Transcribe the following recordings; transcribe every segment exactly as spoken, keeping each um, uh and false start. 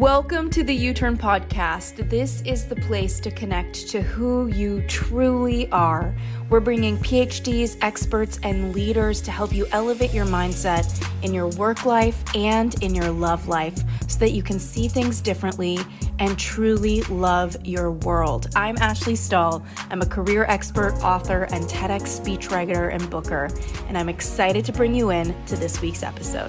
Welcome to the U-Turn Podcast. This is the place to connect to who you truly are. We're bringing P H Ds, experts, and leaders to help you elevate your mindset in your work life and in your love life so that you can see things differently and truly love your world. I'm Ashley Stahl. I'm a career expert, author, and TEDx speechwriter and booker, and I'm excited to bring you in to this week's episode.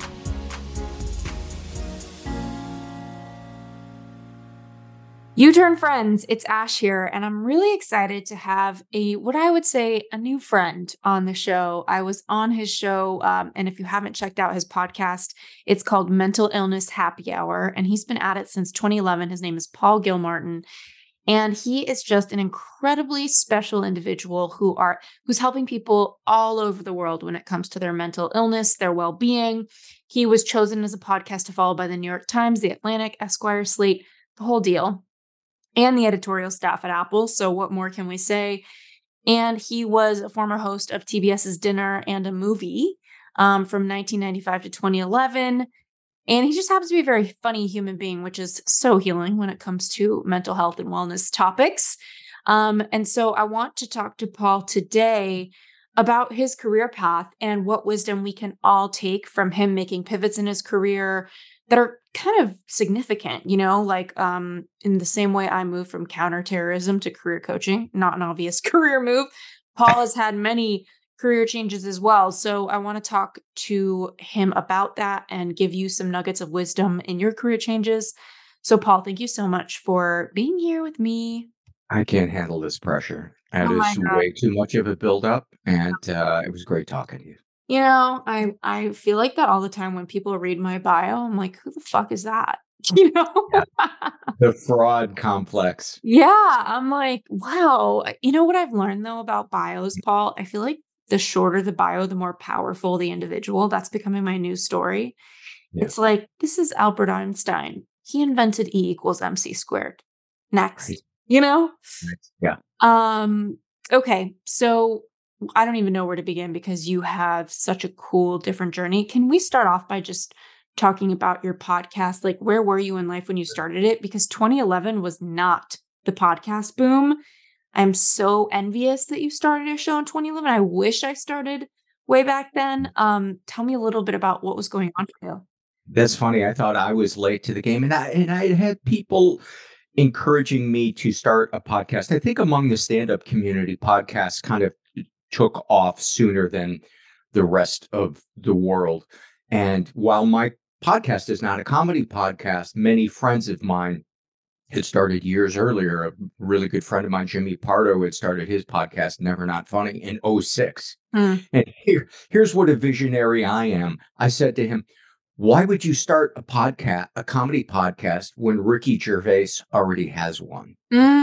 U-Turn friends, it's Ash here, and I'm really excited to have a, what I would say, a new friend on the show. I was on his show, um, and if you haven't checked out his podcast, it's called Mental Illness Happy Hour, and he's been at it since twenty eleven. His name is Paul Gilmartin, and he is just an incredibly special individual who are who's helping people all over the world when it comes to their mental illness, their well-being. He was chosen as a podcast to follow by the New York Times, The Atlantic, Esquire, Slate, the whole deal, and the editorial staff at Apple. So what more can we say? And he was a former host of TBS's Dinner and a Movie um, from nineteen ninety-five to twenty eleven. And he just happens to be a very funny human being, which is so healing when it comes to mental health and wellness topics. Um, and so I want to talk to Paul today about his career path and what wisdom we can all take from him making pivots in his career that are kind of significant, you know, like um, in the same way I moved from counterterrorism to career coaching, not an obvious career move. Paul has had many career changes as well. So I want to talk to him about that and give you some nuggets of wisdom in your career changes. So Paul, thank you so much for being here with me. I can't handle this pressure. That Oh my is God. way too much of a buildup, and uh, it was great talking to you. You know, I I feel like that all the time when people read my bio. I'm like, who the fuck is that? You know? Yeah. The fraud complex. Yeah, I'm like, wow. You know what I've learned though about bios, Paul? I feel like the shorter the bio, the more powerful the individual. That's becoming my new story. Yeah. It's like, this is Albert Einstein. He invented E equals M C squared. Next, Right. you know? Yeah. Um, okay. So I don't even know where to begin because you have such a cool, different journey. Can we start off by just talking about your podcast? Like, where were you in life when you started it? Because twenty eleven was not the podcast boom. I'm so envious that you started a show in twenty eleven. I wish I started way back then. Um, tell me a little bit about what was going on for you. That's funny. I thought I was late to the game, and I and I had people encouraging me to start a podcast. I think among the stand-up community, podcasts kind of took off sooner than the rest of the world. And while my podcast is not a comedy podcast, many friends of mine had started years earlier. A really good friend of mine, Jimmy Pardo, had started his podcast, Never Not Funny, in oh six. Hmm. And here, here's what a visionary I am. I said to him, why would you start a podcast, a comedy podcast, when Ricky Gervais already has one?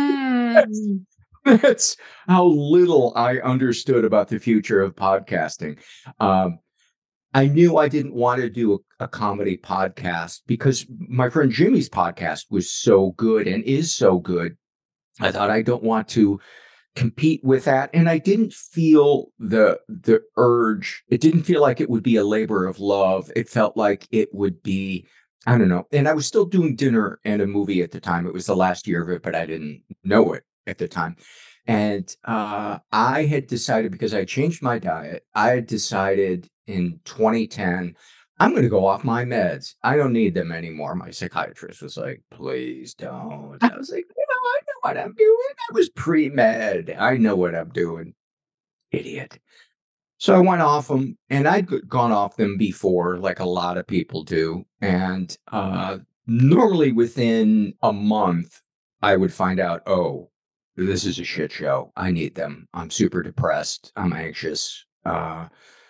Mm. That's how little I understood about the future of podcasting. Um, I knew I didn't want to do a, a comedy podcast because my friend Jimmy's podcast was so good and is so good. I thought I don't want to compete with that. And I didn't feel the the urge. It didn't feel like it would be a labor of love. It felt like it would be, I don't know. And I was still doing Dinner and a Movie at the time. It was the last year of it, but I didn't know it at the time. And uh, I had decided, because I changed my diet, I had decided in twenty ten, I'm going to go off my meds. I don't need them anymore. My psychiatrist was like, please don't. I was like, you know, I know what I'm doing. I was pre-med. I know what I'm doing. Idiot. So I went off them, and I'd g- gone off them before, like a lot of people do. And uh, normally within a month, I would find out, oh, this is a shit show. I need them. I'm super depressed. I'm anxious. Uh,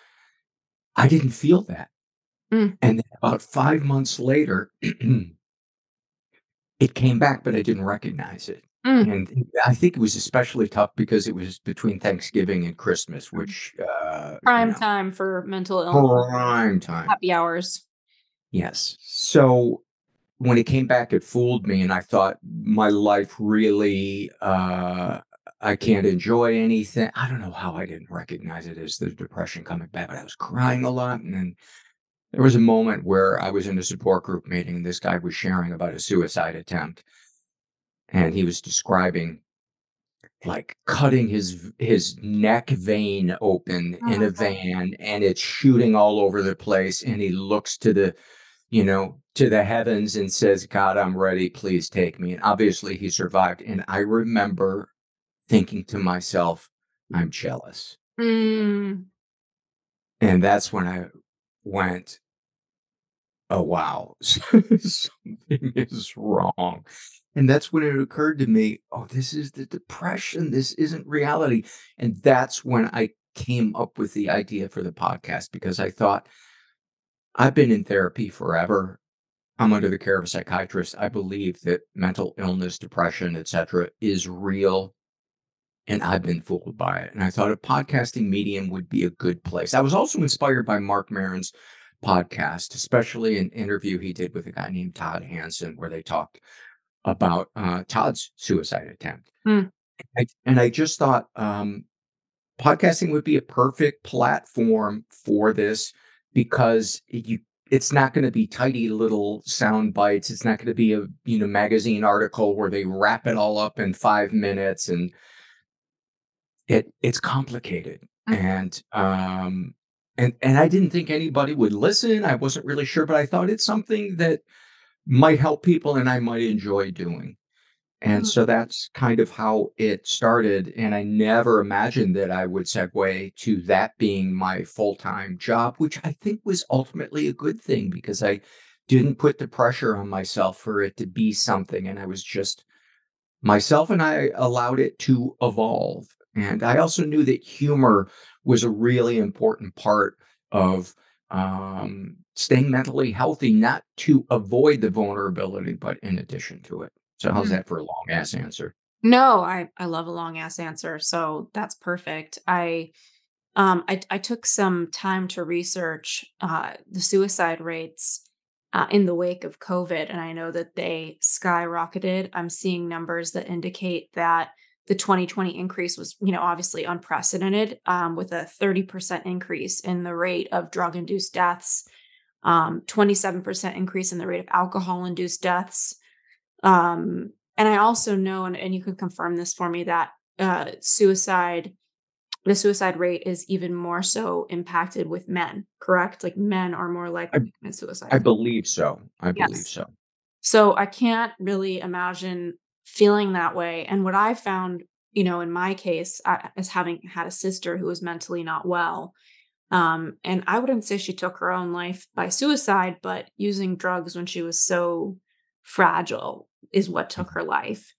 I didn't feel that. Mm. And then about five months later, it came back, but I didn't recognize it. Mm. And I think it was especially tough because it was between Thanksgiving and Christmas, which uh, Prime you know, time for mental illness. prime time. Happy hours. Yes. So when it came back, it fooled me, and I thought my life really, uh, I can't enjoy anything. I don't know how I didn't recognize it as the depression coming back, but I was crying a lot, and then There was a moment where I was in a support group meeting, and this guy was sharing about a suicide attempt, and he was describing like cutting his v- his neck vein open Oh in my a God. van, and it's shooting all over the place, and he looks to the you know to the heavens and says, God, I'm ready, please take me. And obviously he survived, and I remember thinking to myself, I'm jealous. Mm. And that's when I went, oh, wow. Something is wrong. And that's when it occurred to me, oh, this is the depression. This isn't reality. And that's when I came up with the idea for the podcast, because I thought, I've been in therapy forever. I'm under the care of a psychiatrist. I believe that mental illness, depression, et cetera, is real. And I've been fooled by it. And I thought a podcasting medium would be a good place. I was also inspired by Mark Maron's podcast, especially an interview he did with a guy named Todd Hansen, where they talked about uh, Todd's suicide attempt. Mm. I, and I just thought um, podcasting would be a perfect platform for this, because it, you it's not going to be tidy little sound bites. It's not going to be a you know magazine article where they wrap it all up in five minutes, and It it's complicated, Mm. and, um, and and I didn't think anybody would listen. I wasn't really sure, but I thought it's something that might help people and I might enjoy doing. And Mm. so that's kind of how it started, and I never imagined that I would segue to that being my full-time job, which I think was ultimately a good thing, because I didn't put the pressure on myself for it to be something, and I was just myself, and I allowed it to evolve. And I also knew that humor was a really important part of um, staying mentally healthy, not to avoid the vulnerability, but in addition to it. So, how's Mm. that for a long ass answer? No, I I love a long ass answer, so that's perfect. I um I I took some time to research uh the suicide rates uh, in the wake of COVID, and I know that they skyrocketed. I'm seeing numbers that indicate that the twenty twenty increase was, you know, obviously unprecedented, um, with a thirty percent increase in the rate of drug induced deaths, um, twenty-seven percent increase in the rate of alcohol induced deaths. Um, and I also know, and, and you can confirm this for me, that uh, suicide, the suicide rate is even more so impacted with men, correct? Like men are more likely I, to commit suicide. I believe so. I believe Yes. so. So I can't really imagine feeling that way. And what I found, you know, in my case, I, as having had a sister who was mentally not well, um, and I wouldn't say she took her own life by suicide, but using drugs when she was so fragile is what took her life.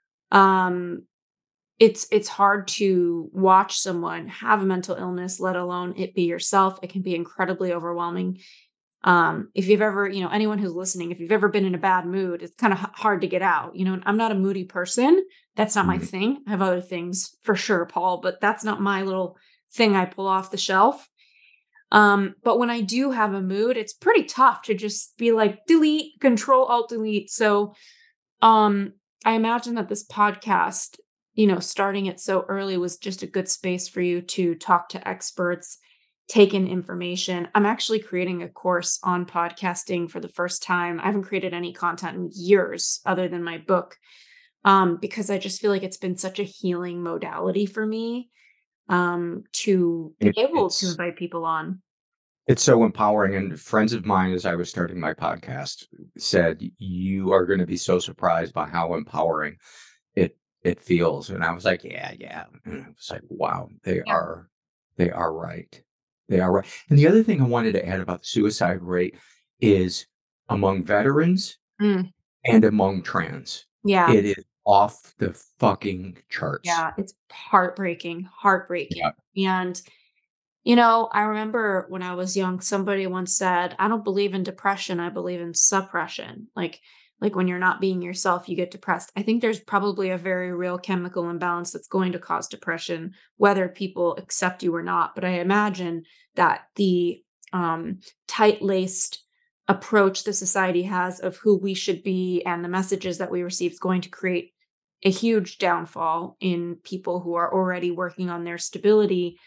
Um, it's it's hard to watch someone have a mental illness, let alone it be yourself. It can be incredibly overwhelming. Um, if you've ever, you know, anyone who's listening, if you've ever been in a bad mood, it's kind of h- hard to get out. You know, and I'm not a moody person. That's not my Mhm. thing. I have other things for sure, Paul, but that's not my little thing I pull off the shelf. Um, but when I do have a mood, it's pretty tough to just be like delete, control, alt delete. So um, I imagine that this podcast, you know, starting it so early was just a good space for you to talk to experts, take in information. I'm actually creating a course on podcasting for the first time. I haven't created any content in years other than my book, um, because I just feel like it's been such a healing modality for me, um, to be It, able to it's invite people on. it's so empowering. And friends of mine, as I was starting my podcast, said, "You are going to be so surprised by how empowering it it feels." And I was like, "Yeah, yeah." And I was like, "Wow, they Yeah. are they are right. They are right." And the other thing I wanted to add about the suicide rate is among veterans Mm, and among trans, yeah. it is off the fucking charts. Yeah. It's heartbreaking, heartbreaking. Yeah. And you know, I remember when I was young, somebody once said, "I don't believe in depression, I believe in suppression." Like like when you're not being yourself, you get depressed. I think there's probably a very real chemical imbalance that's going to cause depression, whether people accept you or not. But I imagine that the um, tight-laced approach the society has of who we should be and the messages that we receive is going to create a huge downfall in people who are already working on their stability.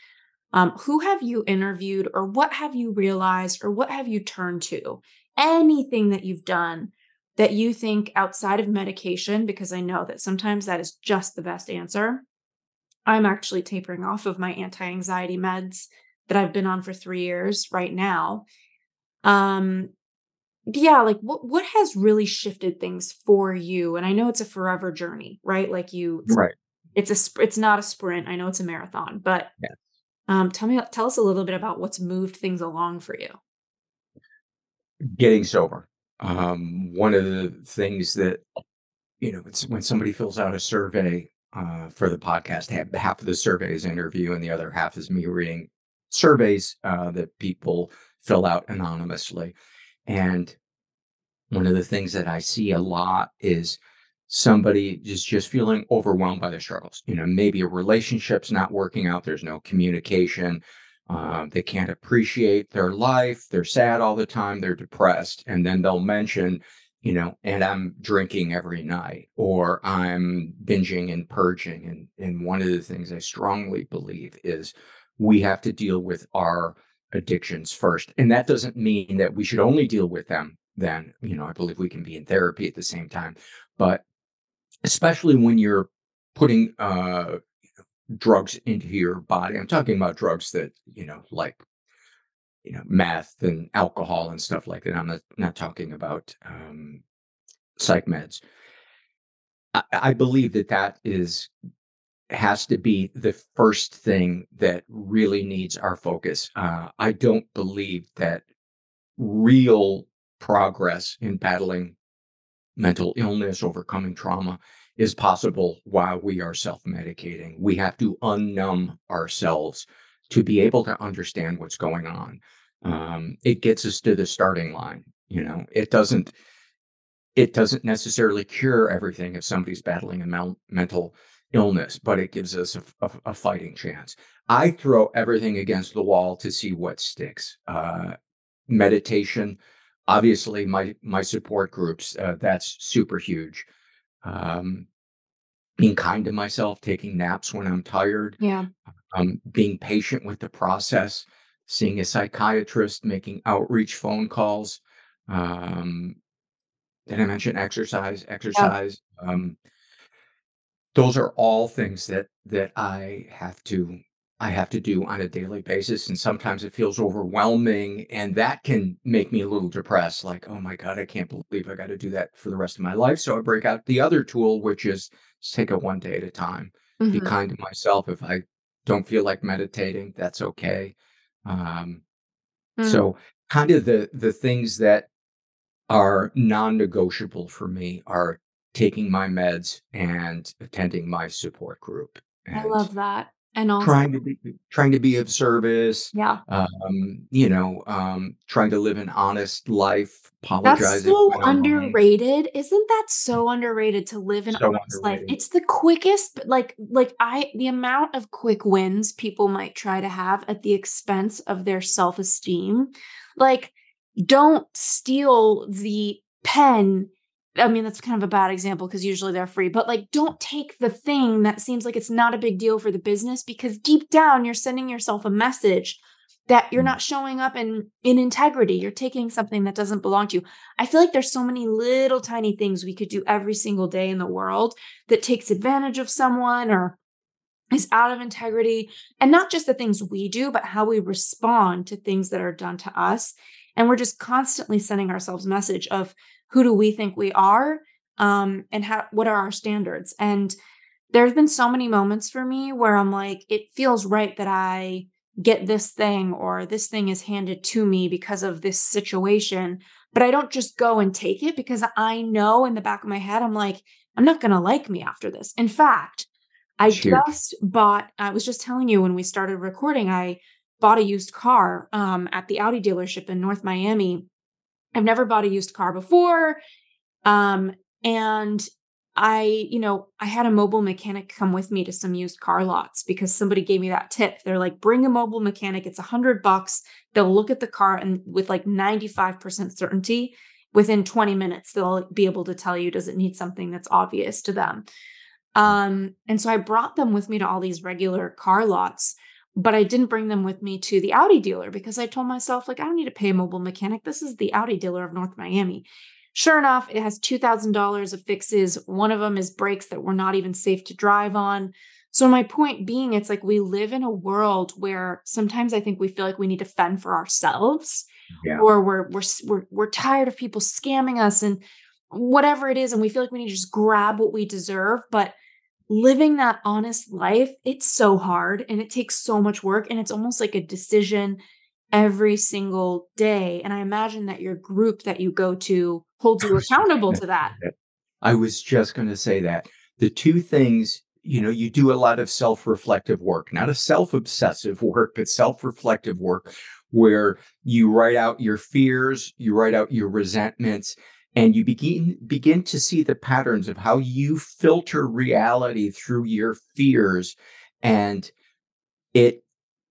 Um, who have you interviewed, or what have you realized, or what have you turned to? Anything that you've done that you think outside of medication, because I know that sometimes that is just the best answer. I'm actually tapering off of my anti-anxiety meds that I've been on for three years right now. Um, yeah, like what what has really shifted things for you? And I know it's a forever journey, right? Like you, Right. it's a sp- it's not a sprint. I know it's a marathon, but Yeah. um, tell me, tell us a little bit about what's moved things along for you. Getting sober. Um, one of the things that, you know, it's when somebody fills out a survey uh, for the podcast, half, half of the survey is interview and the other half is me reading surveys uh, that people fill out anonymously. And one of the things that I see a lot is somebody is just feeling overwhelmed by their struggles. You know, maybe a relationship's not working out, there's no communication, uh, they can't appreciate their life, they're sad all the time, they're depressed. And then they'll mention, you know, and I'm drinking every night, or I'm binging and purging. And, and one of the things I strongly believe is we have to deal with our addictions first. And that doesn't mean that we should only deal with them then. You know, I believe we can be in therapy at the same time. But especially when you're putting uh, drugs into your body, I'm talking about drugs that, you know, like, you know, meth and alcohol and stuff like that. I'm not, not talking about um, psych meds. I, I believe that that is has to be the first thing that really needs our focus. Uh, I don't believe that real progress in battling mental illness, overcoming trauma is possible while we are self-medicating. We have to unnumb ourselves to be able to understand what's going on. Um, it gets us to the starting line. You know, it doesn't it doesn't necessarily cure everything if somebody's battling a mel- mental illness, but it gives us a, a, a fighting chance. I throw everything against the wall to see what sticks. Uh, meditation, obviously my my support groups, uh, that's super huge. Um, being kind to myself, taking naps when I'm tired, Yeah. um, being patient with the process, seeing a psychiatrist, making outreach phone calls. Um, did I mention exercise? Yeah. Exercise. Um, those are all things that that I have to I have to do on a daily basis, and sometimes it feels overwhelming, and that can make me a little depressed, like, "Oh my god, I can't believe I gotta do that for the rest of my life." So I break out the other tool, which is just take it one day at a time. Be Mhm. kind to myself. If I don't feel like meditating, that's okay. Um, Mm. so kind of the the things that are non-negotiable for me are taking my meds and attending my support group I and love that. And also, trying to be trying to be of service, yeah. um, you know, um, trying to live an honest life, That's apologizing so when I'm wrong. underrated. Isn't that so underrated to live an So honest life? underrated. It's the quickest, but like like I the amount of quick wins people might try to have at the expense of their self-esteem. Like, don't steal the pen. I mean, that's kind of a bad example because usually they're free, but like don't take the thing that seems like it's not a big deal for the business because deep down you're sending yourself a message that you're Mm, not showing up in in integrity. You're taking something that doesn't belong to you. I feel like there's so many little tiny things we could do every single day in the world that takes advantage of someone or is out of integrity. And not just the things we do, but how we respond to things that are done to us. And we're just constantly sending ourselves message of who do we think we are, um, and how what are our standards. And there's been so many moments for me where I'm like, it feels right that I get this thing or this thing is handed to me because of this situation. But I don't just go and take it because I know in the back of my head, I'm like, I'm not going to like me after this. In fact, I it's huge. just bought, I was just telling you when we started recording, I bought a used car um, at the Audi dealership in North Miami. I've never bought a used car before. Um, and I, you know, I had a mobile mechanic come with me to some used car lots because somebody gave me that tip. They're like, bring a mobile mechanic. It's a hundred bucks. They'll look at the car and with like ninety-five percent certainty within twenty minutes, they'll be able to tell you, does it need something that's obvious to them? Um, and so I brought them with me to all these regular car lots. but I didn't bring them with me to the Audi dealer because I told myself, like, I don't need to pay a mobile mechanic. This is the Audi dealer of North Miami. Sure enough, it has two thousand dollars of fixes. One of them is brakes that were not even safe to drive on. So my point being, it's like we live in a world where sometimes I think we feel like we need to fend for ourselves, Yeah. or we're we're s- we're we're tired of people scamming us and whatever it is, and we feel like we need to just grab what we deserve. But living that honest life, it's so hard and it takes so much work, and it's almost like a decision every single day. And I imagine that your group that you go to holds I you was just accountable gonna to say that. that. I was just gonna say that. The two things, you know, you do a lot of self-reflective work, not a self-obsessive work, but self-reflective work where you write out your fears, you write out your resentments, and you begin begin to see the patterns of how you filter reality through your fears, and it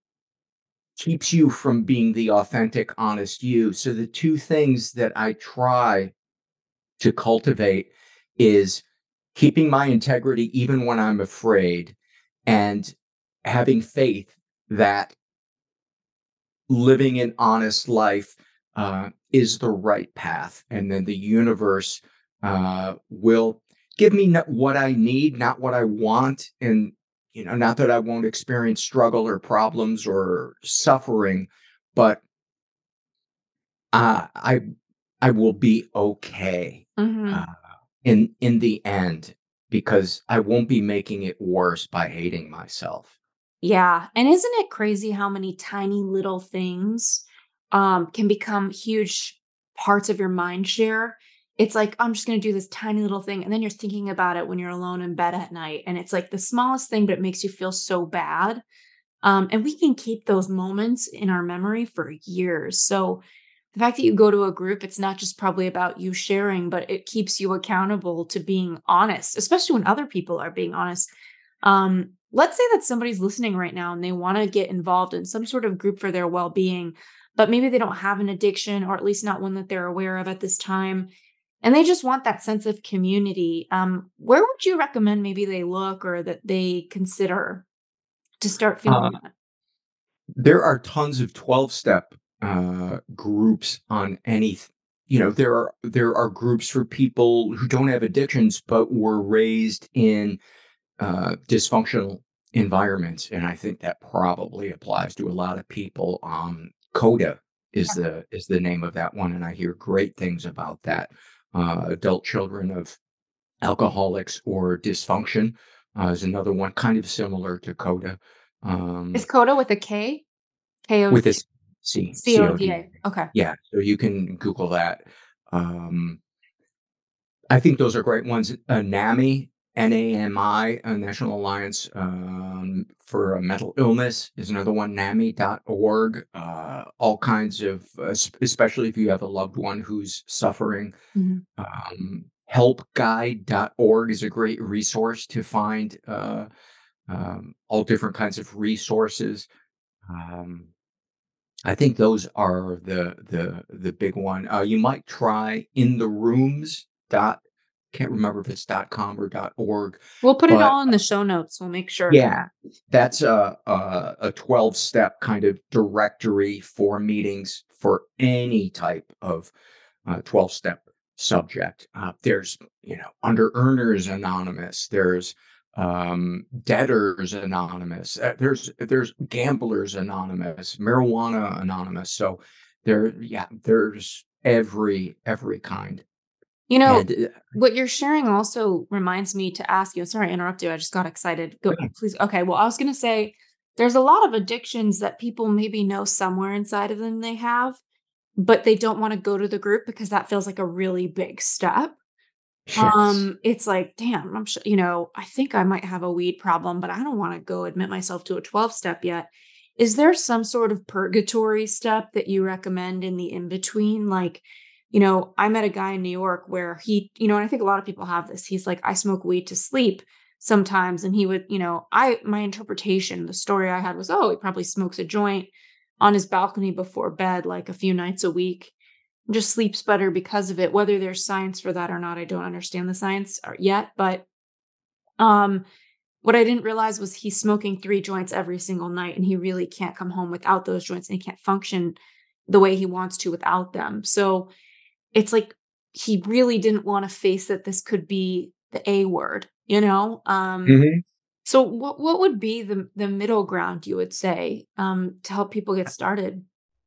keeps you from being the authentic, honest you. So the two things that I try to cultivate is keeping my integrity even when I'm afraid, and having faith that living an honest life uh, is the right path. And then the universe uh, will give me not what I need, not what I want. And, you know, not that I won't experience struggle or problems or suffering, but uh, I, I will be okay. Uh, Mhm. in in the end, because I won't be making it worse by hating myself. Yeah, and isn't it crazy how many tiny little things, um, can become huge parts of your mind share? It's like, "I'm just gonna do this tiny little thing," and then you're thinking about it when you're alone in bed at night, and it's like the smallest thing, but it makes you feel so bad. Um, and we can keep those moments in our memory for years. So the fact that you go to a group, it's not just probably about you sharing, but it keeps you accountable to being honest, especially when other people are being honest. Um, let's say that somebody's listening right now and they want to get involved in some sort of group for their well being, but maybe they don't have an addiction, or at least not one that they're aware of at this time. And they just want that sense of community. Um, where would you recommend maybe they look or that they consider to start Uh, feeling that? there are tons of twelve-step uh, groups on any th you know, there are there are groups for people who don't have addictions, but were raised in uh, dysfunctional environments, and I think that probably applies to a lot of people. Um, CODA is the is the name of that one, and I hear great things about that. Uh, adult children of alcoholics or dysfunction uh, is another one, kind of similar to CODA. Is Um, Coda with a K? K O with D this C C O D A. C O D A. Okay. Yeah, so you can Google that. Um, I think those are great ones. Uh, NAMI, N A M I, uh, National Alliance um, for uh, Mental Illness is another one, NAMI dot org. Uh, all kinds of, uh, s- especially if you have a loved one who's suffering. Mhm. Um, help guide dot org is a great resource to find uh, um, all different kinds of resources. Um, I think those are the the the big one. Uh, you might try in the rooms dot can't remember if it's dot com or dot org, We'll put it but all in the show notes. We'll make sure. yeah, that's a a, a twelve step kind of directory for meetings for any type of uh, twelve step subject. Uh, there's, you know, Under Earners Anonymous. There's um, Debtors Anonymous. Uh, there's there's Gamblers Anonymous, Marijuana Anonymous. So there, yeah, there's every every kind. You know, And uh, what you're sharing also reminds me to ask you. Sorry, I interrupted you. I just got excited. Go, yeah, please. Okay. Well, I was going to say there's a lot of addictions that people maybe know somewhere inside of them they have, but they don't want to go to the group because that feels like a really big step. yes. Um, it's like, damn, I'm sure, you know, I think I might have a weed problem, but I don't want to go admit myself to a twelve step yet. Is there some sort of purgatory step that you recommend in the in between? Like, you know, I met a guy in New York where he, you know, and I think a lot of people have this. He's like, I smoke weed to sleep sometimes. And he would, you know, I, my interpretation, the story I had was, oh, he probably smokes a joint on his balcony before bed, like a few nights a week, just sleeps better because of it. Whether there's science for that or not, I don't understand the science or- yet, but um what I didn't realize was he's smoking three joints every single night, and he really can't come home without those joints, and he can't function the way he wants to without them. So it's like he really didn't want to face that this could be the A word, you know? Um, Mhm. so what what would be the the middle ground you would say um, to help people get started?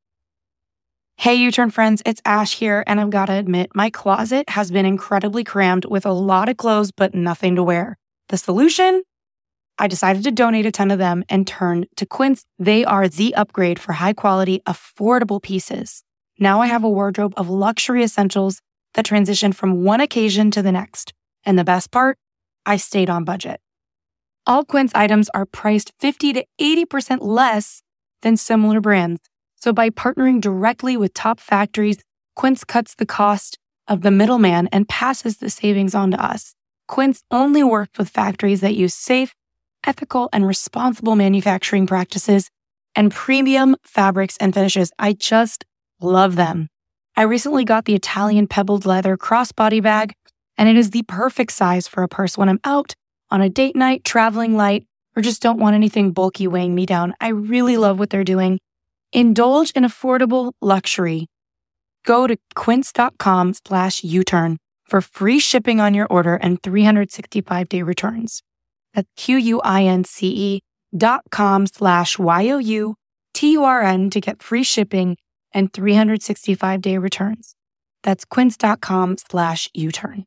Hey, U Turn friends, it's Ash here, and I've got to admit, my closet has been incredibly crammed with a lot of clothes, but nothing to wear. The solution? I decided to donate a ton of them and turn to Quince. They are the upgrade for high quality, affordable pieces. Now I have a wardrobe of luxury essentials that transition from one occasion to the next. And the best part? I stayed on budget. All Quince items are priced fifty to eighty percent less than similar brands. So by partnering directly with top factories, Quince cuts the cost of the middleman and passes the savings on to us. Quince only works with factories that use safe, ethical, and responsible manufacturing practices and premium fabrics and finishes. I just love them. I recently got the Italian pebbled leather crossbody bag, and it is the perfect size for a purse when I'm out on a date night, traveling light, or just don't want anything bulky weighing me down. I really love what they're doing. Indulge in affordable luxury. Go to quince.com slash U-turn for free shipping on your order and three hundred sixty-five day returns. That's Q-U-I-N-C-E dot com slash Y-O-U-T-U-R-N to get free shipping and three hundred sixty-five day returns. That's quince.com slash U-turn.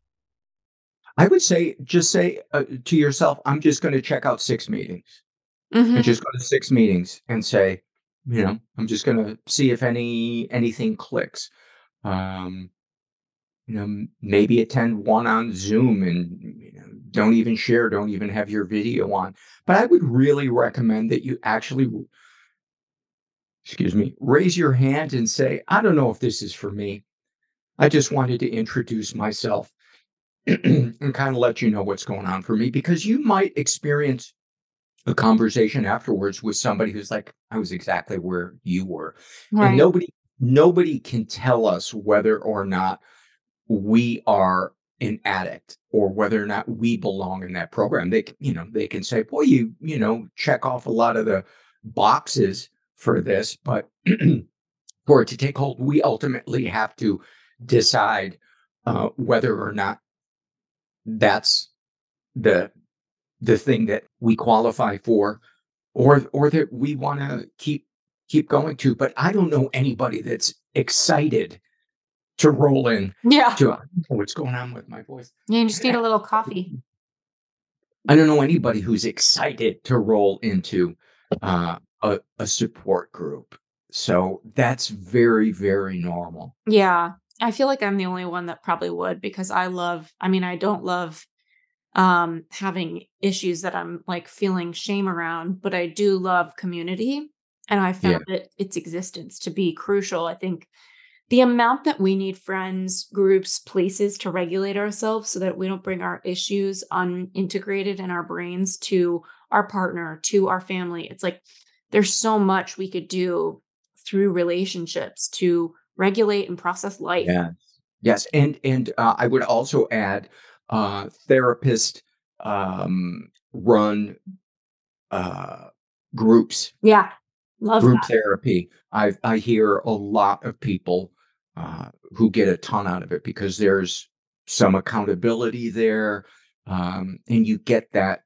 I would say, just say uh, to yourself, I'm just going to check out six meetings. And Mhm. just go to six meetings and say, you know, I'm just going to see if any anything clicks. Um, you know, m- maybe attend one on Zoom and you know, don't even share, don't even have your video on. But I would really recommend that you actually, excuse me, raise your hand and say, I don't know if this is for me. I just wanted to introduce myself and kind of let you know what's going on for me because you might experience a conversation afterwards with somebody who's like, I was exactly where you were. And Right. nobody nobody can tell us whether or not we are an addict or whether or not we belong in that program. They can, you know, they can say, boy, you, you know, check off a lot of the boxes for this, but for it to take hold, we ultimately have to decide uh, whether or not that's the the thing that we qualify for or or that we want to keep keep going to. But I don't know anybody that's excited to roll in Yeah. to, I don't know what's going on with my voice. Yeah, you just need a little coffee. I don't know anybody who's excited to roll into uh, a, a support group. So that's very, very normal. Yeah. I feel like I'm the only one that probably would because I love I mean, I don't love um having issues that I'm like feeling shame around, but I do love community and I Yeah. found it its existence to be crucial. I think the amount that we need friends, groups, places to regulate ourselves so that we don't bring our issues unintegrated in our brains to our partner, to our family. It's like there's so much we could do through relationships to regulate and process life. Yeah. Yes. And and uh, I would also add uh, therapist um, run uh, groups. Yeah. Love Group that. therapy. I I hear a lot of people uh, who get a ton out of it because there's some accountability there, um, and you get that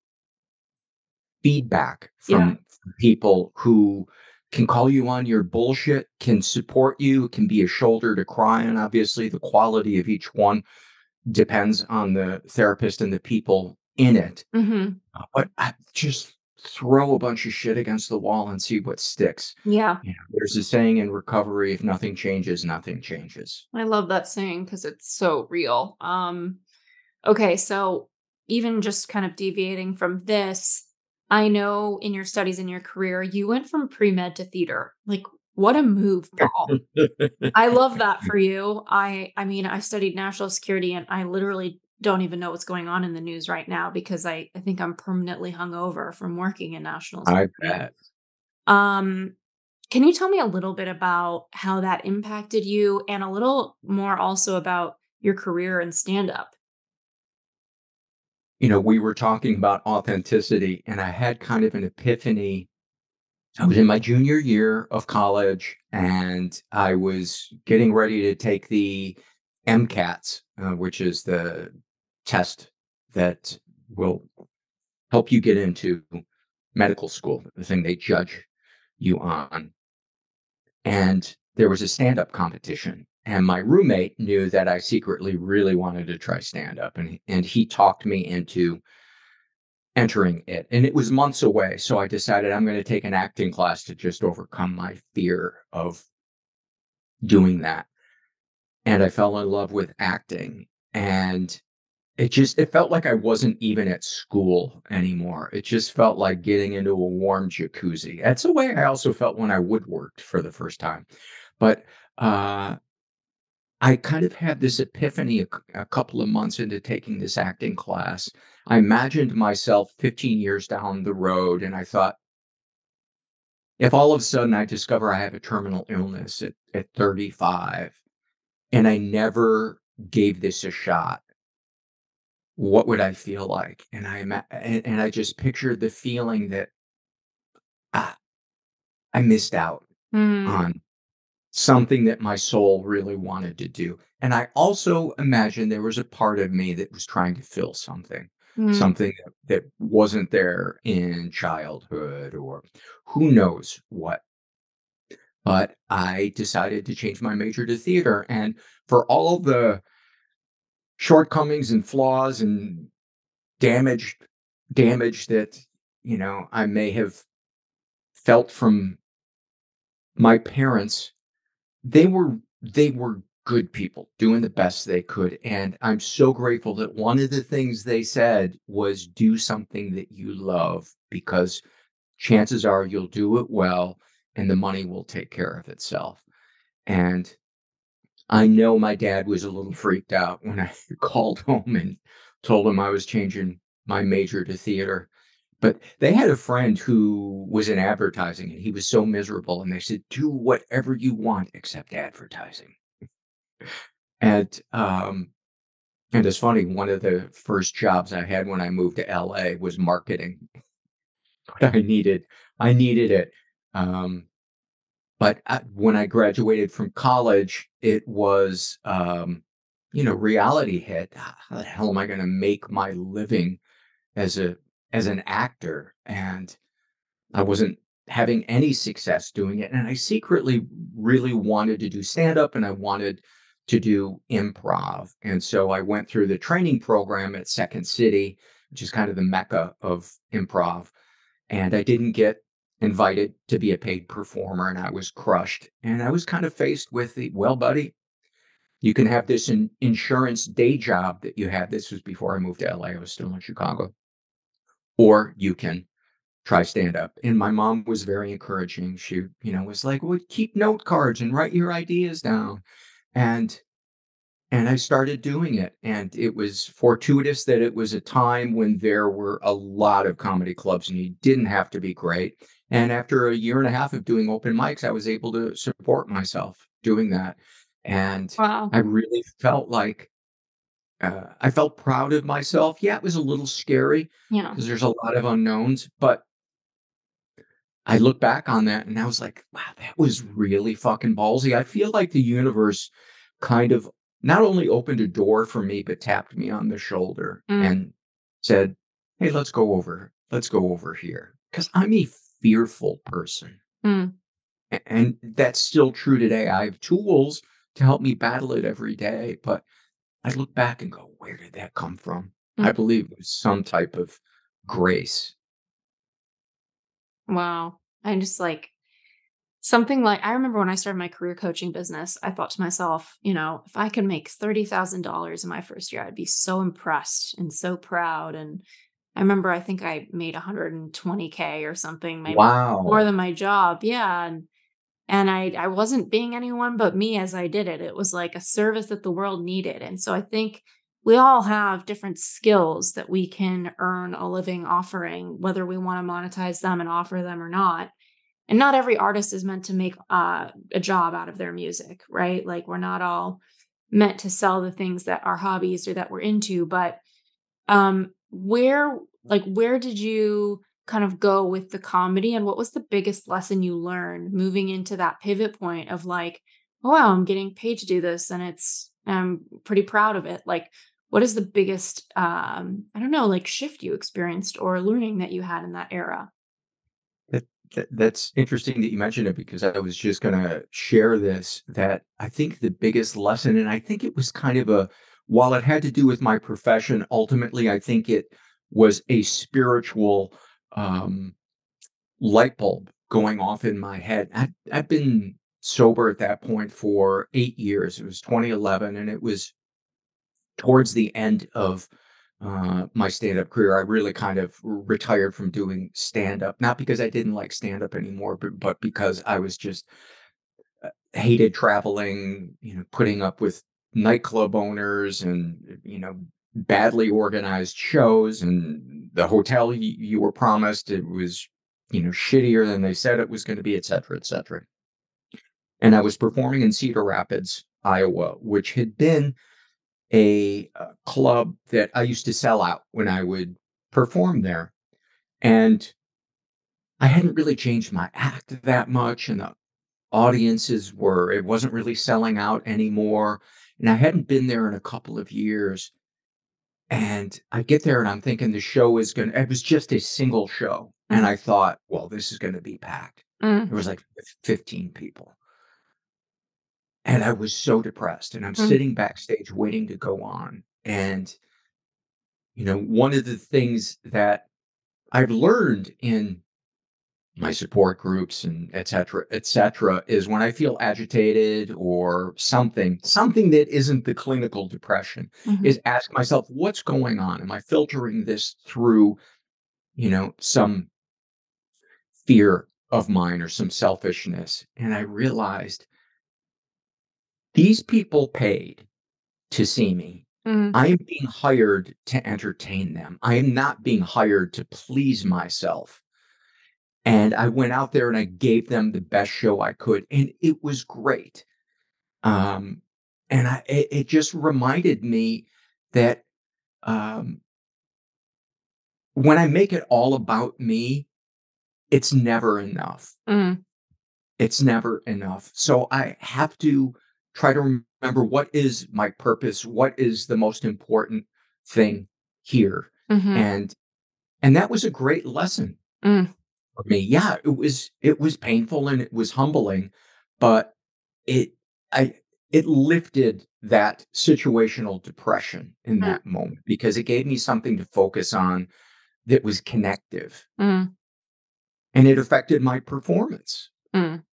feedback Yeah. from people who can call you on your bullshit, can support you, can be a shoulder to cry on. Obviously, the quality of each one depends on the therapist and the people in it. Mhm. Uh, but I just throw a bunch of shit against the wall and see what sticks. Yeah. You know, there's a saying in recovery, if nothing changes, nothing changes. I love that saying because it's so real. Um, okay, so even just kind of deviating from this, I know in your studies in your career, you went from pre-med to theater. Like, what a move, Paul. I love that for you. I I mean, I studied national security and I literally don't even know what's going on in the news right now because I, I think I'm permanently hungover from working in national I security. bet. Um, can you tell me a little bit about how that impacted you and a little more also about your career in stand up? you know, we were talking about authenticity, and I had kind of an epiphany. I was in my junior year of college, and I was getting ready to take the MCATs, uh, which is the test that will help you get into medical school, the thing they judge you on. And there was a stand-up competition, and my roommate knew that I secretly really wanted to try stand-up, and and he talked me into entering it. And it was months away, so I decided I'm going to take an acting class to just overcome my fear of doing that. And I fell in love with acting, and it just it felt like I wasn't even at school anymore. It just felt like getting into a warm jacuzzi. That's the way I also felt when I woodworked for the first time. But uh, I kind of had this epiphany a, c- a couple of months into taking this acting class. I imagined myself fifteen years down the road, and I thought, if all of a sudden I discover I have a terminal illness at, at thirty-five and I never gave this a shot, what would I feel like? And I ima- and, and I just pictured the feeling that ah, I missed out Mm, on something that my soul really wanted to do. And I also imagined there was a part of me that was trying to fill something, mm. something that, that wasn't there in childhood or who knows what. But I decided to change my major to theater. And for all the shortcomings and flaws and damage damage that, you know, I may have felt from my parents, they were they were good people doing the best they could, and I'm so grateful that one of the things they said was do something that you love because chances are you'll do it well and the money will take care of itself. And I know my dad was a little freaked out when I called home and told him I was changing my major to theater. But they had a friend who was in advertising and he was so miserable. And they said, do whatever you want except advertising. And um, and it's funny, one of the first jobs I had when I moved to L A was marketing. But I needed I needed it. Um, But I when I graduated from college, it was, um, you know, reality hit. H How the hell am I gonna make my living as a as an actor? And I wasn't having any success doing it, and I secretly really wanted to do stand-up, and I wanted to do improv, and so I went through the training program at Second City, which is kind of the mecca of improv, and I didn't get invited to be a paid performer, and I was crushed. And I was kind of faced with the, well, buddy, you can have this in insurance day job that you had. This was before I moved to L A. I was still in Chicago. Or you can try stand up. And my mom was very encouraging. She, you know, was like, well, keep note cards and write your ideas down. And and I started doing it, and it was fortuitous that it was a time when there were a lot of comedy clubs, and you didn't have to be great. And after a year and a half of doing open mics, I was able to support myself doing that. And Wow. I really felt like uh, I felt proud of myself. Yeah, it was a little scary Yeah. because there's a lot of unknowns, but I look back on that and I was like, wow, that was really fucking ballsy. I feel like the universe kind of not only opened a door for me, but tapped me on the shoulder Mm, and said, hey, let's go over, let's go over here. Because I'm a fearful person. mm, A- And that's still true today. I have tools to help me battle it every day. But I look back and go, where did that come from? mm. I believe it was some type of grace. Wow. I'm just like something like I remember when I started my career coaching business, I thought to myself, you know, if I could make thirty thousand dollars in my first year, I'd be so impressed and so proud. And I remember I think I made one hundred twenty K or something, maybe more Wow. than my job. Yeah. And and I I wasn't being anyone but me as I did it. It was like a service that the world needed. And so I think we all have different skills that we can earn a living offering, whether we want to monetize them and offer them or not. And not every artist is meant to make uh, a job out of their music, right? Like we're not all meant to sell the things that are hobbies or that we're into. But um, where, like, where did you kind of go with the comedy, and what was the biggest lesson you learned moving into that pivot point of like, oh, wow, I'm getting paid to do this and it's, I'm pretty proud of it. Like, what is the biggest, um, I don't know, like shift you experienced or learning that you had in that era? That, that that's interesting that you mentioned it, because I was just going to share this, that I think the biggest lesson, and I think it was kind of a, while it had to do with my profession, ultimately, I think it was a spiritual um, light bulb going off in my head. I, I've been sober at that point for eight years. It was twenty eleven, and it was towards the end of uh, my stand-up career. I really kind of retired from doing stand-up, not because I didn't like stand-up anymore, but, but because I was just uh, hated traveling, you know, putting up with nightclub owners and, you know, badly organized shows, and the hotel y- you were promised, it was, you know, shittier than they said it was going to be, et cetera, et cetera. And I was performing in Cedar Rapids, Iowa, which had been a, uh club that I used to sell out when I would perform there. And I hadn't really changed my act that much, and the audiences were, it wasn't really selling out anymore. And I hadn't been there in a couple of years. And I get there and I'm thinking the show is going to, it was just a single show. And I thought, well, this is going to be packed. Mm, There was like fifteen people. And I was so depressed. And I'm mm, sitting backstage waiting to go on. And, you know, one of the things that I've learned in my support groups and et cetera, et cetera, is when I feel agitated or something, something that isn't the clinical depression, mhm, is ask myself, what's going on? Am I filtering this through, you know, some fear of mine or some selfishness? And I realized these people paid to see me. mm, I am being hired to entertain them. I am not being hired to please myself. And I went out there and I gave them the best show I could, and it was great. Um, and I, it, it just reminded me that um, when I make it all about me, it's never enough. mm, It's never enough. So I have to try to remember, what is my purpose? What is the most important thing here? mhm, And and that was a great lesson mm, for me. Yeah, it was it was painful and it was humbling, but it I it lifted that situational depression in mm, that moment, because it gave me something to focus on that was connective, mm, and it affected my performance. mm.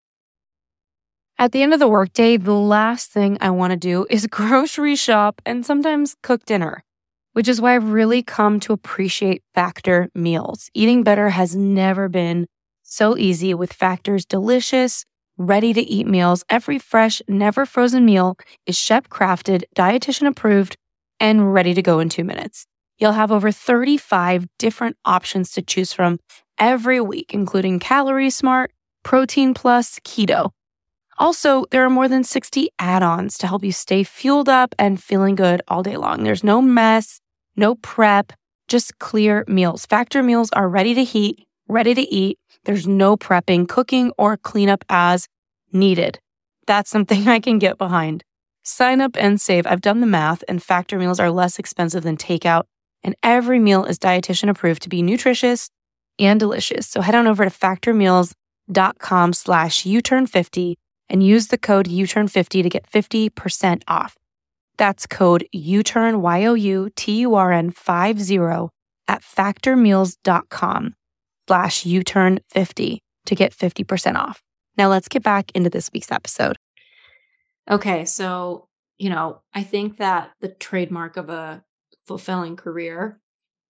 At the end of the workday, the last thing I want to do is grocery shop and sometimes cook dinner, which is why I've really come to appreciate Factor meals. Eating better has never been so easy with Factor's delicious, ready to eat meals. Every fresh, never frozen meal is chef crafted, dietitian approved, and ready to go in two minutes. You'll have over thirty-five different options to choose from every week, including Calorie Smart, Protein Plus, Keto. Also, there are more than sixty add-ons to help you stay fueled up and feeling good all day long. There's no mess, no prep, just clear meals. Factor meals are ready to heat, ready to eat. There's no prepping, cooking, or cleanup as needed. That's something I can get behind. Sign up and save. I've done the math, and Factor meals are less expensive than takeout, and every meal is dietitian approved to be nutritious and delicious. So head on over to factormeals.com slash uturn50 and use the code U turn fifty to get fifty percent off. That's code UTURN, Y O U T U R N fifty at factormeals.com slash uturn50 to get fifty percent off. Now let's get back into this week's episode. Okay, so, you know, I think that the trademark of a fulfilling career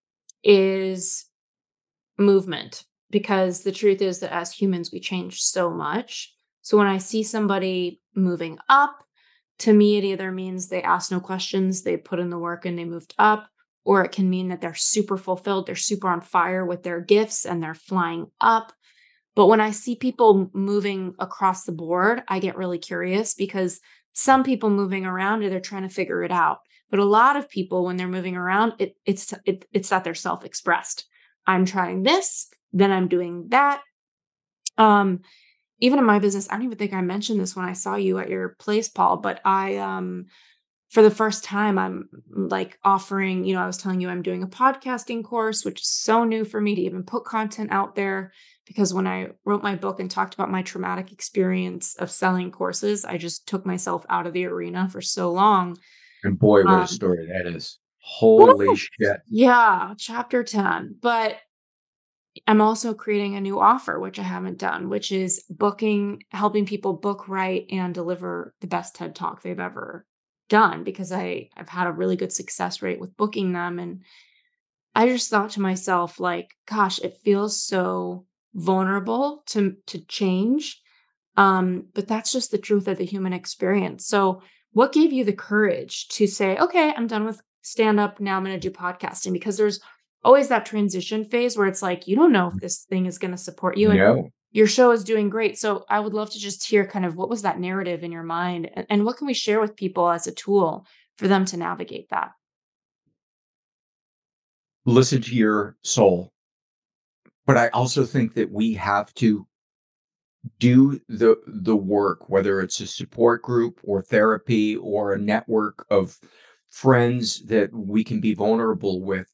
is movement, because the truth is that as humans, we change so much. So when I see somebody moving up, to me, it either means they asked no questions, they put in the work and they moved up, or it can mean that they're super fulfilled, they're super on fire with their gifts and they're flying up. But when I see people moving across the board, I get really curious, because some people moving around, they're trying to figure it out. But a lot of people, when they're moving around, it, it's it, it's that they're self-expressed. I'm trying this, then I'm doing that. Um, even in my business, I don't even think I mentioned this when I saw you at your place, Paul, but I, um, for the first time, I'm like offering, you know, I was telling you I'm doing a podcasting course, which is so new for me to even put content out there. Because when I wrote my book and talked about my traumatic experience of selling courses, I just took myself out of the arena for so long. And boy, what a Um, story that is. Holy woo! shit. Yeah, chapter ten. But I'm also creating a new offer, which I haven't done, which is booking, helping people book, write, and deliver the best TED Talk they've ever done, because I, I've had a really good success rate with booking them. And I just thought to myself, like, gosh, it feels so vulnerable to, to change. Um, but that's just the truth of the human experience. So what gave you the courage to say, okay, I'm done with stand up. Now I'm going to do podcasting? Because there's always that transition phase where it's like, you don't know if this thing is going to support you. And No. your show is doing great. So I would love to just hear kind of what was that narrative in your mind, and, and what can we share with people as a tool for them to navigate that? Listen to your soul. But I also think that we have to do the the work, whether it's a support group or therapy or a network of friends that we can be vulnerable with,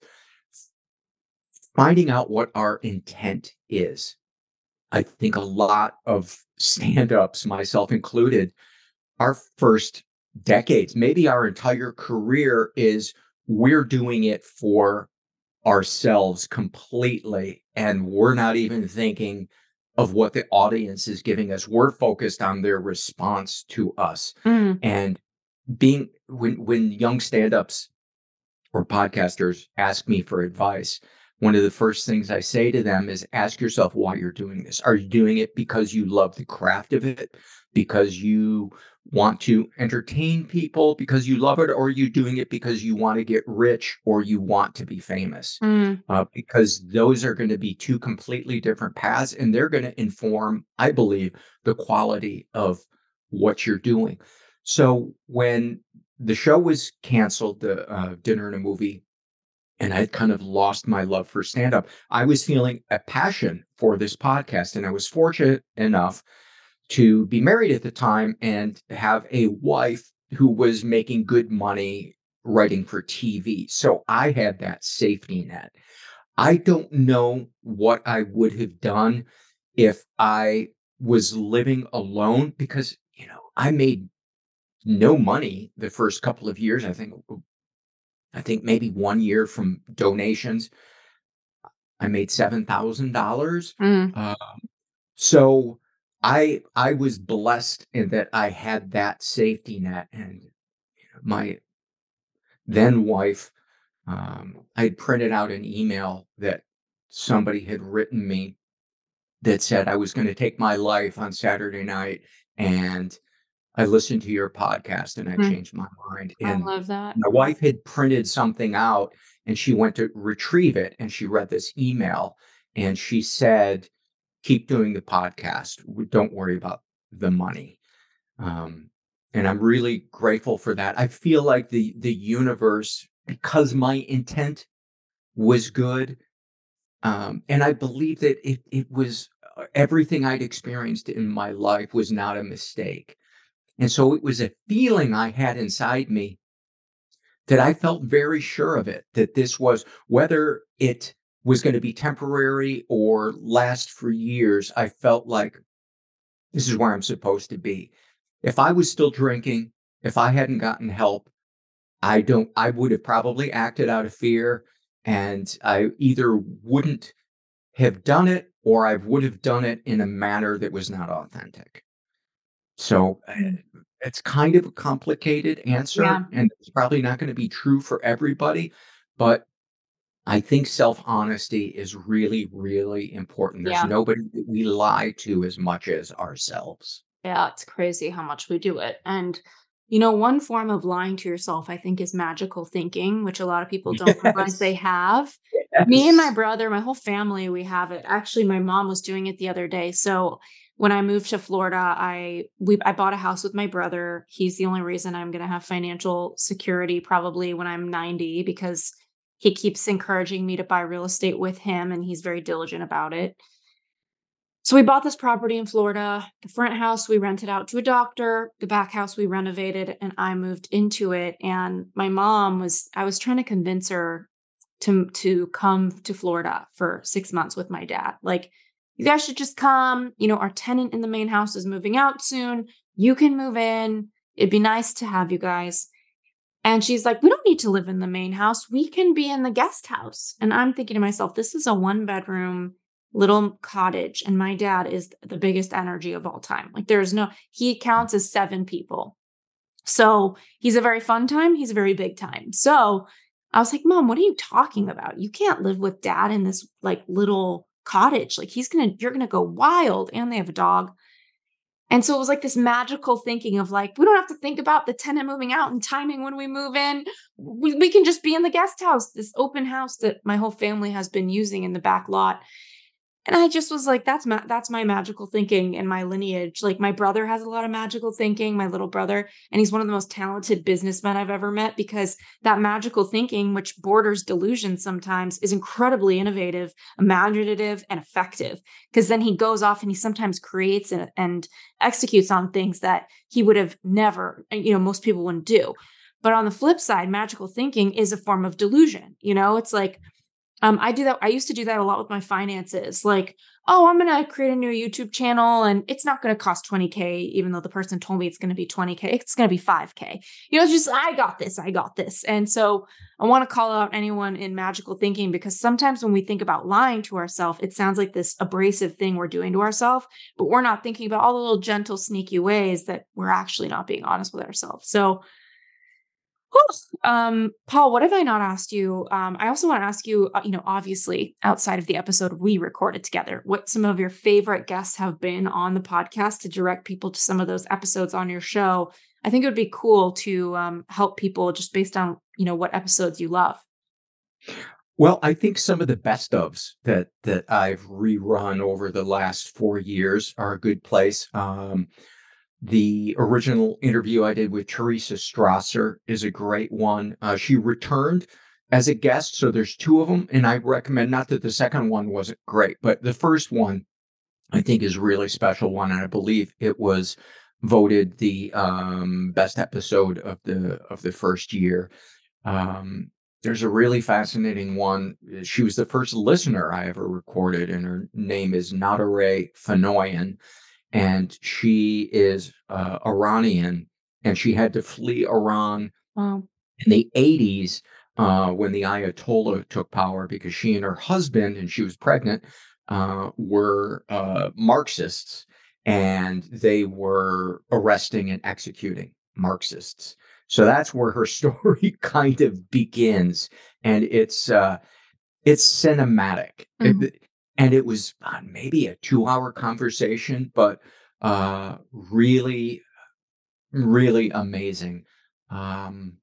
finding out what our intent is. I think a lot of stand-ups, myself included, our first decades, maybe our entire career, is we're doing it for ourselves completely, and we're not even thinking of what the audience is giving us. We're focused on their response to us. Mm, And being when when young stand-ups or podcasters ask me for advice, one of the first things I say to them is, ask yourself why you're doing this. Are you doing it because you love the craft of it, because you want to entertain people, because you love it, or are you doing it because you want to get rich or you want to be famous? mm, Uh, because those are going to be two completely different paths, and they're going to inform, I believe, the quality of what you're doing. So when the show was canceled, the uh, Dinner and a Movie, and I'd kind of lost my love for stand-up, I was feeling a passion for this podcast. And I was fortunate enough to be married at the time and have a wife who was making good money writing for T V. So I had that safety net. I don't know what I would have done if I was living alone, because, you know, I made no money the first couple of years. I think I think maybe one year from donations, I made seven thousand dollars. mm, Uh, so I I was blessed in that I had that safety net. And my then wife, um, I had printed out an email that somebody had written me that said I was going to take my life on Saturday night, and I listened to your podcast and I mm. changed my mind. I And love that. my wife had printed something out, and she went to retrieve it, and she read this email, and she said, keep doing the podcast. Don't worry about the money. Um, and I'm really grateful for that. I feel like the, the universe, because my intent was good, um, and I believe that it, it was uh, everything I'd experienced in my life was not a mistake. And so it was a feeling I had inside me that I felt very sure of it, that this was, whether it was going to be temporary or last for years, I felt like this is where I'm supposed to be. If I was still drinking, if I hadn't gotten help, I don't, I would have probably acted out of fear, and I either wouldn't have done it or I would have done it in a manner that was not authentic. So uh, Mm. it's kind of a complicated answer, Yeah. and it's probably not going to be true for everybody, but I think self-honesty is really, really important. There's Yeah. nobody that we lie to as much as ourselves. Yeah, it's crazy how much we do it. And, you know, one form of lying to yourself, I think, is magical thinking, which a lot of people don't realize they Yes. have. Me and my Yes. brother, my whole family, we have it. Actually, my mom was doing it the other day. So when I moved to Florida, I we I bought a house with my brother. He's the only reason I'm going to have financial security probably when I'm ninety, because he keeps encouraging me to buy real estate with him, and he's very diligent about it. So we bought this property in Florida. The front house we rented out to a doctor. The back house we renovated, and I moved into it. And my mom was, I was trying to convince her to, to come to Florida for six months with my dad. Like, you guys should just come. You know, our tenant in the main house is moving out soon. You can move in. It'd be nice to have you guys. And she's like, we don't need to live in the main house. We can be in the guest house. And I'm thinking to myself, this is a one bedroom little cottage. And my dad is the biggest energy of all time. Like, there's no, he counts as seven people. So he's a very fun time. He's a very big time. So I was like, Mom, what are you talking about? You can't live with Dad in this like little cottage. Like, he's going to, you're going to go wild. And they have a dog. And so it was like this magical thinking of like, we don't have to think about the tenant moving out and timing when we move in. We, we can just be in the guest house, this open house that my whole family has been using in the back lot. And I just was like, that's ma- that's my magical thinking in my lineage. Like, my brother has a lot of magical thinking, my little brother, and he's one of the most talented businessmen I've ever met, because that magical thinking, which borders delusion sometimes, is incredibly innovative, imaginative, and effective. Because then he goes off and he sometimes creates and, and executes on things that he would have never, you know, most people wouldn't do. But on the flip side, magical thinking is a form of delusion. You know, it's like, Um, I do that. I used to do that a lot with my finances. Like, oh, I'm going to create a new YouTube channel and it's not going to cost twenty K, even though the person told me it's going to be twenty K. It's going to be five K. You know, it's just, I got this, I got this. And so I want to call out anyone in magical thinking, because sometimes when we think about lying to ourselves, it sounds like this abrasive thing we're doing to ourselves, but we're not thinking about all the little gentle, sneaky ways that we're actually not being honest with ourselves. So Um, Paul, what have I not asked you? Um, I also want to ask you, uh, you know, obviously outside of the episode we recorded together, what some of your favorite guests have been on the podcast to direct people to some of those episodes on your show. I think it would be cool to um, help people just based on, you know, what episodes you love. Well, I think some of the best ofs that that I've rerun over the last four years are a good place. Um, The original interview I did with Teresa Strasser is a great one. Uh, she returned as a guest, so there's two of them, and I recommend, not that the second one wasn't great, but the first one I think is a really special one, and I believe it was voted the um, best episode of the of the first year. Um, there's a really fascinating one. She was the first listener I ever recorded, and her name is Nadare Fanoyan. And she is uh, Iranian, and she had to flee Iran Wow. in the eighties uh, when the Ayatollah took power, because she and her husband, and she was pregnant, uh, were uh, Marxists, and they were arresting and executing Marxists. So that's where her story kind of begins, and it's uh, it's cinematic. Mhm. It, And it was uh, maybe a two-hour conversation, but uh, really, really amazing. Um,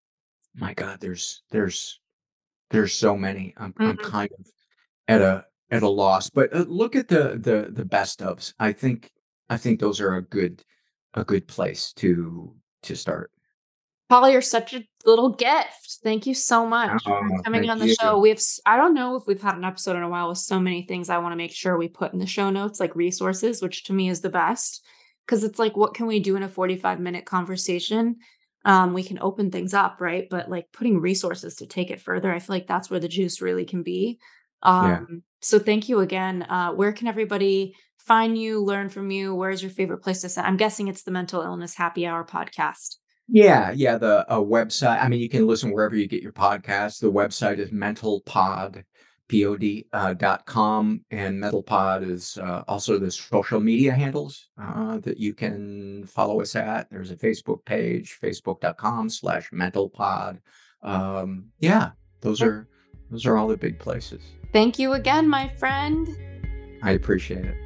my God, there's there's there's so many. I'm I'm Mhm. kind of at a at a loss. But uh, look at the the the best ofs. I think I think those are a good a good place to to start. Paul, you're such a little gift. Thank you so much for Oh, coming thank on the you. show. We have, s- I don't know if we've had an episode in a while with so many things I want to make sure we put in the show notes, like resources, which to me is the best. Cause it's like, what can we do in a forty-five minute conversation? Um, we can open things up, right? But like putting resources to take it further, I feel like that's where the juice really can be. Yeah. Um, so thank you again. Uh, where can everybody find you, learn from you? Where's your favorite place to send? I'm guessing it's the Mental Illness Happy Hour podcast. Yeah, yeah, the uh, website. I mean, you can listen wherever you get your podcasts. The website is mentalpod, P O D, uh, dot com, and mentalpod is uh, also the social media handles uh, that you can follow us at. There's a Facebook page, facebook.com slash mentalpod. Um, yeah, those are those are all the big places. Thank you again, my friend. I appreciate it.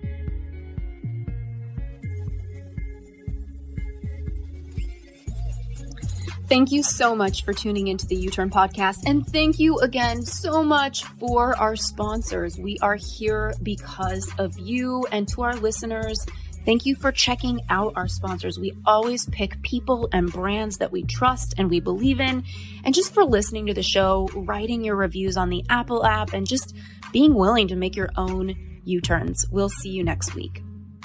Thank you so much for tuning into the U-Turn podcast. And thank you again so much for our sponsors. We are here because of you. And to our listeners, Thank you for checking out our sponsors. We always pick people and brands that we trust and we believe in. And just for listening to the show, writing your reviews on the Apple app, and just being willing to make your own U-turns. We'll see you next week.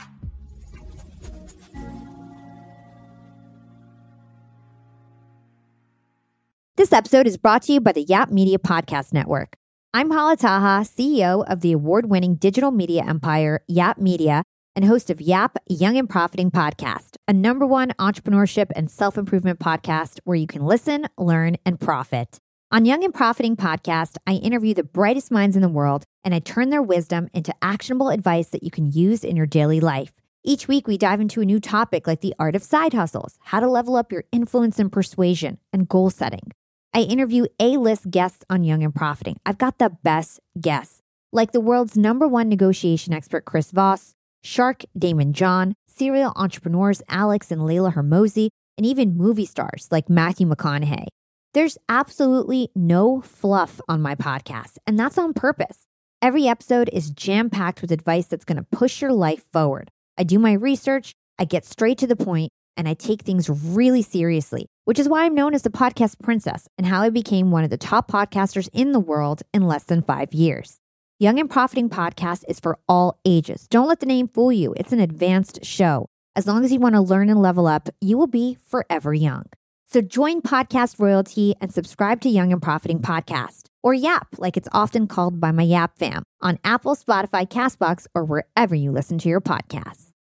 This episode is brought to you by the Yap Media Podcast Network. I'm Hala Taha, C E O of the award-winning digital media empire, Yap Media, and host of Yap Young and Profiting Podcast, a number one entrepreneurship and self-improvement podcast where you can listen, learn, and profit. On Young and Profiting Podcast, I interview the brightest minds in the world, and I turn their wisdom into actionable advice that you can use in your daily life. Each week, we dive into a new topic like the art of side hustles, how to level up your influence and persuasion, and goal setting. I interview A-list guests on Young and Profiting. I've got the best guests, like the world's number one negotiation expert, Chris Voss, Shark Damon John, serial entrepreneurs Alex and Layla Hermosi, and even movie stars like Matthew McConaughey. There's absolutely no fluff on my podcast, and that's on purpose. Every episode is jam-packed with advice that's going to push your life forward. I do my research, I get straight to the point, and I take things really seriously, which is why I'm known as the podcast princess and how I became one of the top podcasters in the world in less than five years. Young and Profiting Podcast is for all ages. Don't let the name fool you. It's an advanced show. As long as you want to learn and level up, you will be forever young. So join Podcast Royalty and subscribe to Young and Profiting Podcast, or Yap, like it's often called by my Yap fam, on Apple, Spotify, CastBox, or wherever you listen to your podcasts.